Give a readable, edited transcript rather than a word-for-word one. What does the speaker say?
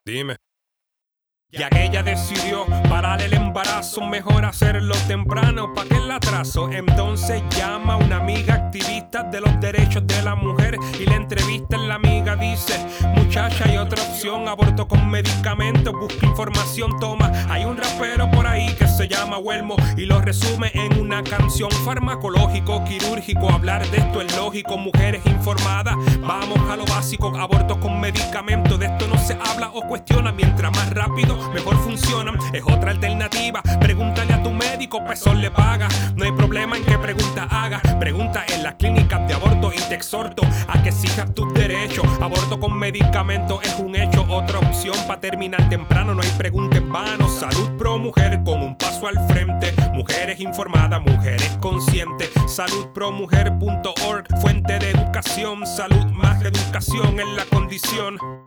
Dime. Ya que ella decidió parar el embarazo, mejor hacerlo temprano, ¿pa' qué el atraso? Entonces llama a una amiga activista de los derechos de la mujer y la entrevista en la amiga dice: muchacha, hay otra opción, aborto con medicamentos, busca información, toma. Hay un rapero por ahí que se llama Huelmo y lo resume en una canción: farmacológico, quirúrgico, hablar de esto es lógico, mujeres informadas, vamos a lo básico, aborto con medicamentos, de esto no se habla o cuestiona, mientras más rápido mejor funcionan, es otra alternativa. Pregúntale a tu médico, peso le paga. No hay problema en que pregunta haga. Pregunta en las clínicas de aborto y te exhorto a que exijas tus derechos. Aborto con medicamento es un hecho, otra opción para terminar temprano. No hay pregunta en vano. Salud pro mujer con un paso al frente. Mujeres informadas, mujeres conscientes. Saludpromujer.org, fuente de educación. Salud más educación en la condición.